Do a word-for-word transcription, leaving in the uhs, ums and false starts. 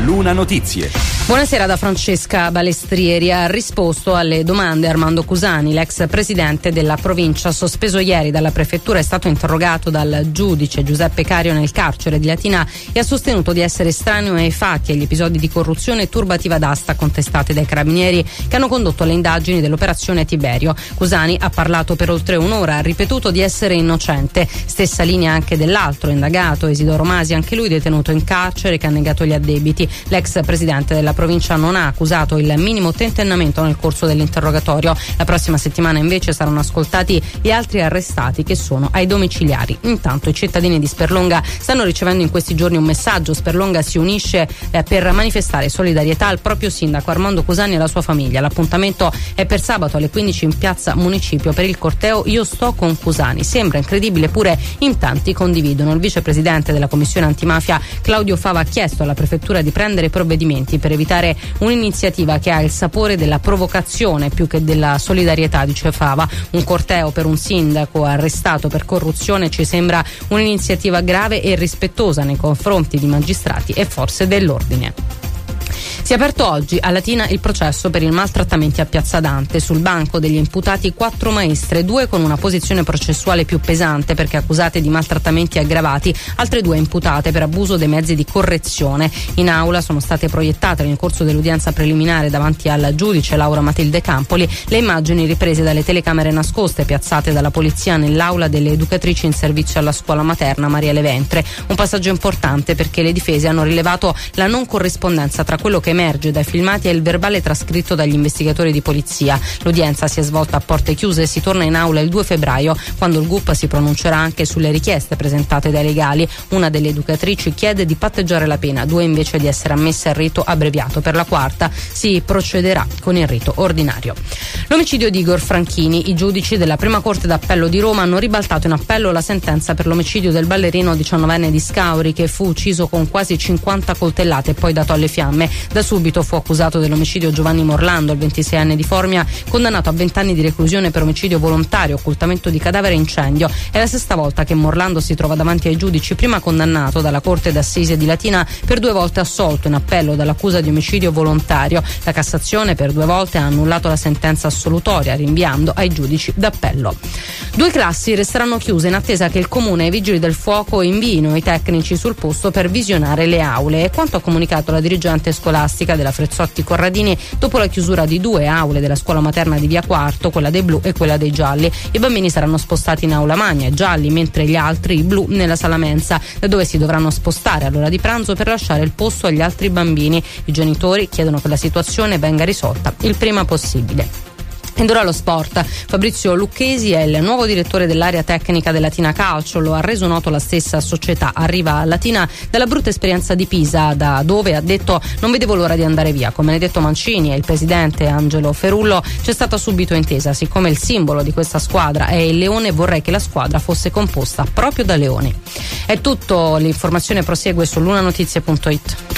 Luna Notizie. Buonasera da Francesca Balestrieri. Ha risposto alle domande Armando Cusani, l'ex presidente della provincia, sospeso ieri dalla prefettura, è stato interrogato dal giudice Giuseppe Cario nel carcere di Latina e ha sostenuto di essere estraneo ai fatti e agli episodi di corruzione e turbativa d'asta contestati dai carabinieri che hanno condotto le indagini dell'operazione Tiberio. Cusani ha parlato per oltre un'ora, ha ripetuto di essere innocente. Stessa linea anche dell'altro indagato, Isidoro Masi, anche lui detenuto in carcere, che ha negato gli addebiti. L'ex presidente della provincia non ha accusato il minimo tentennamento nel corso dell'interrogatorio. La prossima settimana invece saranno ascoltati gli altri arrestati che sono ai domiciliari. Intanto i cittadini di Sperlonga stanno ricevendo in questi giorni un messaggio. Sperlonga si unisce eh, per manifestare solidarietà al proprio sindaco Armando Cusani e alla sua famiglia. L'appuntamento è per sabato alle quindici in piazza Municipio per il corteo Io sto con Cusani. Sembra incredibile, pure in tanti condividono. Il vicepresidente della commissione antimafia Claudio Fava ha chiesto alla prefettura di prendere provvedimenti per evitare un'iniziativa che ha il sapore della provocazione più che della solidarietà, dice Fava. Un corteo per un sindaco arrestato per corruzione ci sembra un'iniziativa grave e rispettosa nei confronti di magistrati e forze dell'ordine. Si è aperto oggi a Latina il processo per i maltrattamenti a Piazza Dante. Sul banco degli imputati quattro maestre, due con una posizione processuale più pesante perché accusate di maltrattamenti aggravati, altre due imputate per abuso dei mezzi di correzione. In aula sono state proiettate nel corso dell'udienza preliminare davanti al giudice Laura Matilde Campoli le immagini riprese dalle telecamere nascoste piazzate dalla polizia nell'aula delle educatrici in servizio alla scuola materna Mariele Ventre. Un passaggio importante perché le difese hanno rilevato la non corrispondenza tra quello che emerge dai filmati e il verbale trascritto dagli investigatori di polizia. L'udienza si è svolta a porte chiuse e si torna in aula il due febbraio, quando il G U P si pronuncerà anche sulle richieste presentate dai legali. Una delle educatrici chiede di patteggiare la pena, due invece di essere ammesse al rito abbreviato. Per la quarta si procederà con il rito ordinario. L'omicidio di Igor Franchini. I giudici della prima corte d'appello di Roma hanno ribaltato in appello la sentenza per l'omicidio del ballerino diciannovenne di Scauri, che fu ucciso con quasi cinquanta coltellate e poi dato alle fiamme. Da subito fu accusato dell'omicidio Giovanni Morlando, il ventiseienne di Formia, condannato a vent'anni di reclusione per omicidio volontario, occultamento di cadavere e incendio. È la sesta volta che Morlando si trova davanti ai giudici, prima condannato dalla Corte d'Assise di Latina per due volte assolto in appello dall'accusa di omicidio volontario. La Cassazione per due volte ha annullato la sentenza assolutoria, rinviando ai giudici d'appello. Due classi resteranno chiuse in attesa che il Comune e i Vigili del Fuoco invino i tecnici sul posto per visionare le aule. È quanto ha comunicato la dirigente scolastica della Frezzotti Corradini dopo la chiusura di due aule della scuola materna di Via Quarto, quella dei blu e quella dei gialli. I bambini saranno spostati in aula magna, gialli, mentre gli altri, i blu, nella sala mensa, da dove si dovranno spostare all'ora di pranzo per lasciare il posto agli altri bambini. I genitori chiedono che la situazione venga risolta il prima possibile. Ed ora lo sport. Fabrizio Lucchesi è il nuovo direttore dell'area tecnica del Latina Calcio, lo ha reso noto la stessa società. Arriva a Latina dalla brutta esperienza di Pisa, da dove ha detto non vedevo l'ora di andare via. Con Benedetto Mancini e il presidente Angelo Ferullo c'è stata subito intesa, siccome il simbolo di questa squadra è il leone, vorrei che la squadra fosse composta proprio da leoni. È tutto, l'informazione prosegue su lunanotizie punto it.